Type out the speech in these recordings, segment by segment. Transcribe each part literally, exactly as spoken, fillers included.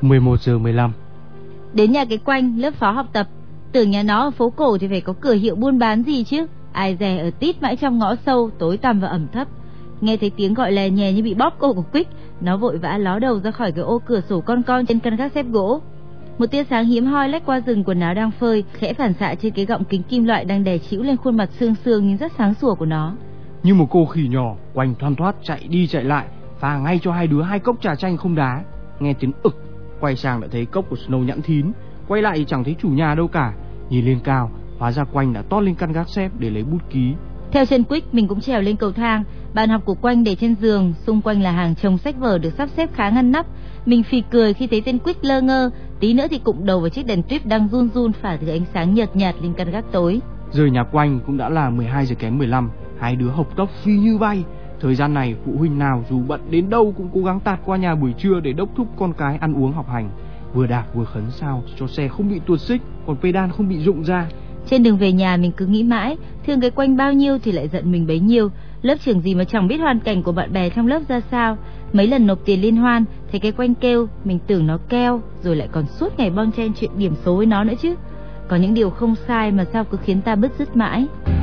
mười một giờ mười lăm. Đến nhà cái Quanh, lớp phó học tập. Tưởng nhà nó ở phố cổ thì phải có cửa hiệu buôn bán gì chứ. Ai dè ở tít mãi trong ngõ sâu, tối tăm và ẩm thấp. Nghe thấy tiếng gọi lè nhè như bị bóp cổ của Quick, nó vội vã ló đầu ra khỏi cái ô cửa sổ con con trên căn gác xếp gỗ. Một tia sáng hiếm hoi lách qua rừng quần áo đang phơi, khẽ phản xạ trên cái gọng kính kim loại đang đè chĩu lên khuôn mặt xương xương nhưng rất sáng sủa của nó. Như một cô khỉ nhỏ, Quanh thoăn thoắt chạy đi chạy lại, pha ngay cho hai đứa hai cốc trà chanh không đá. Nghe tiếng ực, quay sang đã thấy cốc của Snow nhẵn thín, quay lại chẳng thấy chủ nhà đâu cả. Nhìn lên cao, hóa ra Quanh đã tót lên căn gác xếp để lấy bút ký. Theo chân Quick, mình cũng trèo lên cầu thang. Bàn học của Quanh để trên giường, xung quanh là hàng chồng sách vở được sắp xếp khá ngăn nắp. Mình phì cười khi thấy tên Quick lơ ngơ, tí nữa thì cụm đầu vào chiếc đèn tuyếp đang run run phả thứ ánh sáng nhợt nhạt lên căn gác tối. Rời nhà Quanh cũng đã là mười hai giờ kém mười lăm, hai đứa hộc tốc phi như bay. Thời gian này phụ huynh nào dù bận đến đâu cũng cố gắng tạt qua nhà buổi trưa để đốc thúc con cái ăn uống học hành. Vừa đạp vừa khấn sao cho xe không bị tuột xích, còn pedal không bị rụng ra. Trên đường về nhà mình cứ nghĩ mãi, thương cái Quanh bao nhiêu thì lại giận mình bấy nhiêu. Lớp trưởng gì mà chẳng biết hoàn cảnh của bạn bè trong lớp ra sao. Mấy lần nộp tiền liên hoan, thấy cái Quanh kêu, mình tưởng nó keo, rồi lại còn suốt ngày bon chen chuyện điểm số với nó nữa chứ. Có những điều không sai mà sao cứ khiến ta bứt rứt mãi.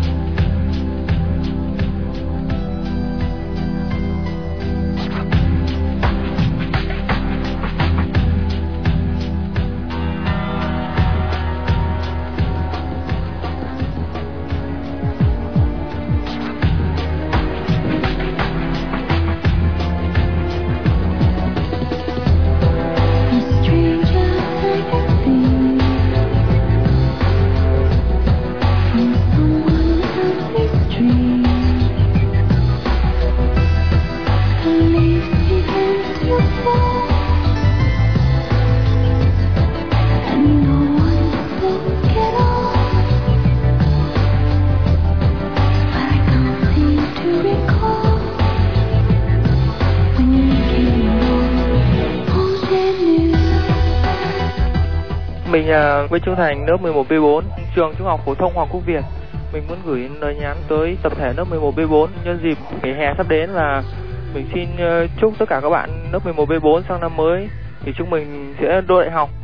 Mình là Nguyễn Trung Thành, lớp mười một B bốn, trường Trung học phổ thông Hoàng Quốc Việt. Mình muốn gửi lời nhắn tới tập thể lớp mười một B bốn nhân dịp nghỉ hè sắp đến là mình xin chúc tất cả các bạn lớp mười một B bốn sang năm mới thì chúng mình sẽ đỗ đại học.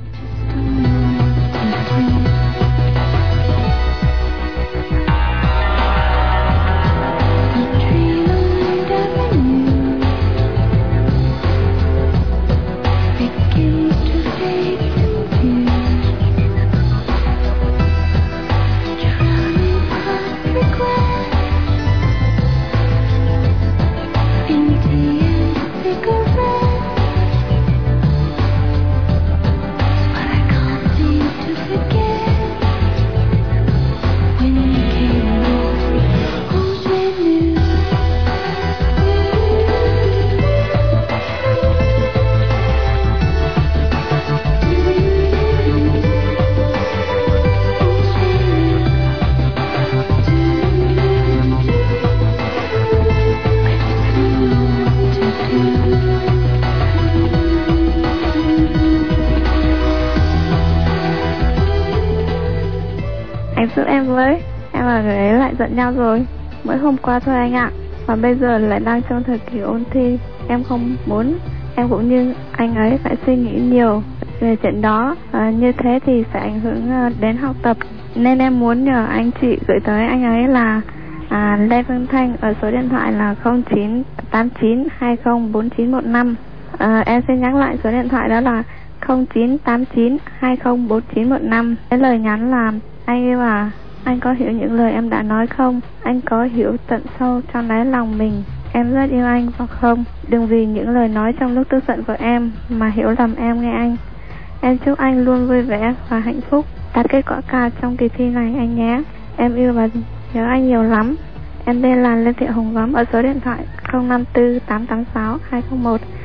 Anh giúp em với, em và người ấy lại giận nhau rồi. Mới hôm qua thôi anh ạ. Và bây giờ lại đang trong thời kỳ ôn thi. Em không muốn em cũng như anh ấy phải suy nghĩ nhiều về chuyện đó. à, Như thế thì sẽ ảnh hưởng đến học tập. Nên em muốn nhờ anh chị gửi tới anh ấy là à, Lê Phương Thanh ở số điện thoại là không chín tám chín hai không bốn chín một năm. à, Em xin nhắc lại số điện thoại đó là không chín tám chín hai không bốn chín một năm. Cái lời nhắn là: anh yêu à, anh có hiểu những lời em đã nói không? Anh có hiểu tận sâu trong đáy lòng mình em rất yêu anh phải không? Đừng vì những lời nói trong lúc tức giận của em mà hiểu lầm em nghe anh. Em chúc anh luôn vui vẻ và hạnh phúc, đạt kết quả cao trong kỳ thi này anh nhé. Em yêu và nhớ anh nhiều lắm. Em tên là Lê Thị Hồng Gấm ở số điện thoại không năm tư tám tám sáu hai không một.